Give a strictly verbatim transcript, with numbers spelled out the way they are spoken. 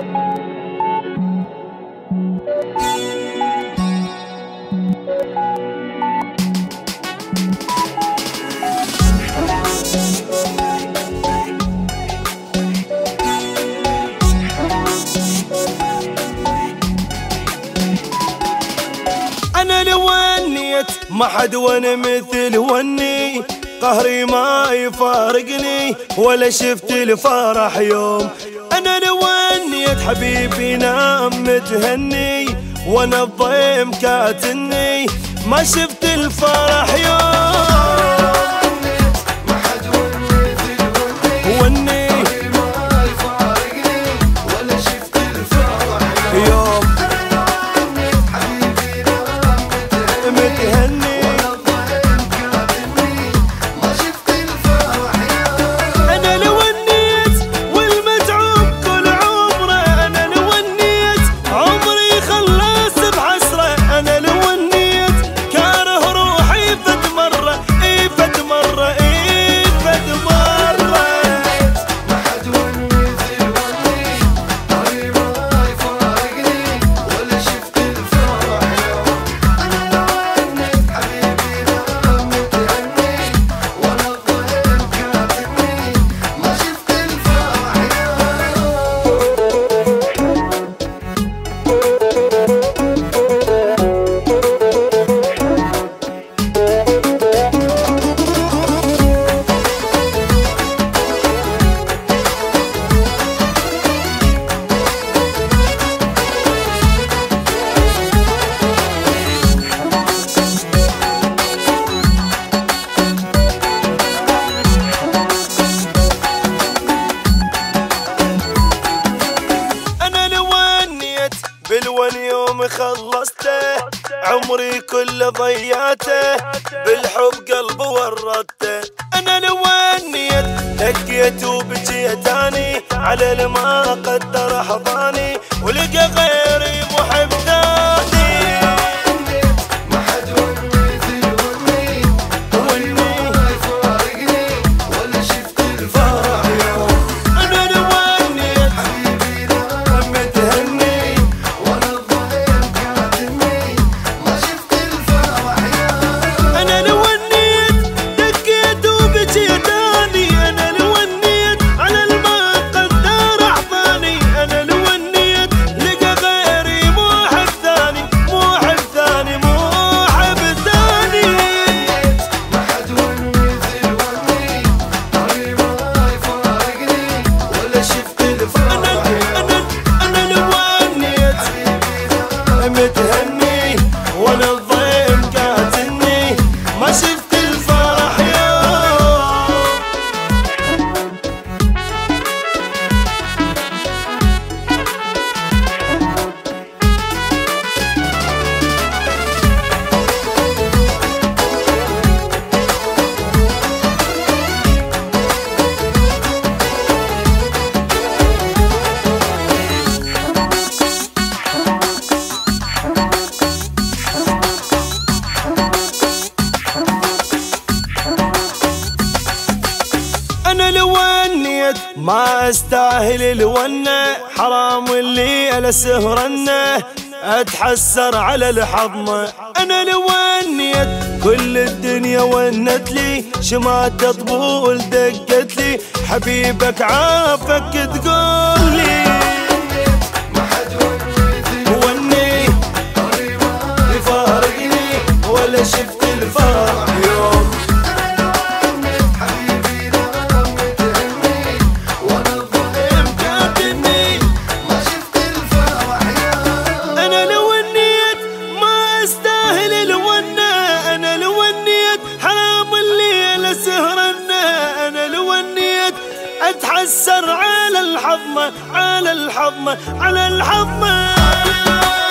أنا لو ونيت ما حد وانا مثل وني، قهري ما يفارقني ولا شفت الفرح يوم. أنا لو ونيت حبيبي نام متهني، وانا الضيم كاتني ما شفت الفرح يوم. ما حد وني وني ما يفارقني ولا شفت الفرح يوم. متهني أنا لو ونيت والمتعوب كل عمره، أنا لو ونيت عمري خلص بحسرة. أنا لو ونيت كاره روحي فد مرة، إي فد مرة، إي فد مرة. ما حد وني ذي وني طري ما يفارقني ولا شفت الفرح يوم. أنا لو ونيت حبيبي نام متهني وأنا الضيم كاتبني ما شفت الفرح أنا لو ونيت بالون يوم خلصته، عمري كله ضيعته بالحب قلبي ورطته. أنا لو ونيت هكيت وبجيت اني على الما قدر حضاني ولقى غيري محب ثاني. ما حد وني ذي وني طري ما يفارقني ولا شفت الفرح يوم. أنا لو ونيت حبيبي نام متهني وانا الضيم كاتبني ما شفت الفرح يوم. أنا لو ونيت دقيت وبجيت اني، أنا لو ونيت على الما قدر احضاني. أنا لو ونيت لقى غيري مو حب ثاني، مو حب ثاني، مو حب ثاني. ما حد وني ذي وني طري ما يفارقني ولا شفت الفرح يوم. أنا أنا لو ونيت متهني وانا الضيم قاتلني ما شفت الفرح يوم. أنا لو ونيت ما استاهل الونة، حرام اللي على سهرنه اتحسر على الحضمة. أنا لو ونيت كل الدنيا ونت لي، شمات طبول دقت لي، حبيبك عافك تقول لي. ما حد وني ذي وني طري ما يفارقني ولا شفت الفرح يوم. حبيبي نام متهني وانا الضيم مكاتني ما شفت الفرح يوم. أنا لو ونيت ما استاهل الونة، أنا لو ونيت حرام الليلة سهرنا. أنا لو ونيت أتحسر على الحظمة، على الحظمة، على الحظمة.